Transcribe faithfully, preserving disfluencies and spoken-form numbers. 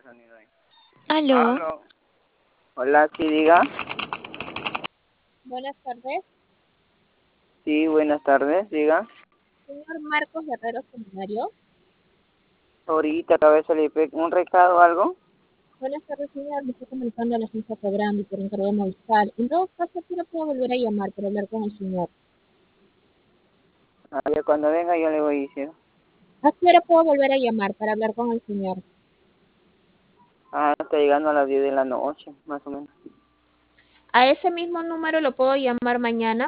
Aló, Aló. Hola, sí, diga. buenas tardes. Sí, buenas tardes, diga. Señor Marcos Guerrero Seminario. Ahorita acaba de salir pe- un recado o algo. Buenas tardes, señor. Me estoy comunicando a la agencia programa y por encargo de Movistar. En todo caso, quiero puedo volver a llamar para hablar con el señor. A ver, cuando venga yo le voy a decir. ¿A qué hora puedo volver a llamar para hablar con el señor? Ah, está llegando a las diez de la noche, más o menos. A ese mismo número lo puedo llamar mañana.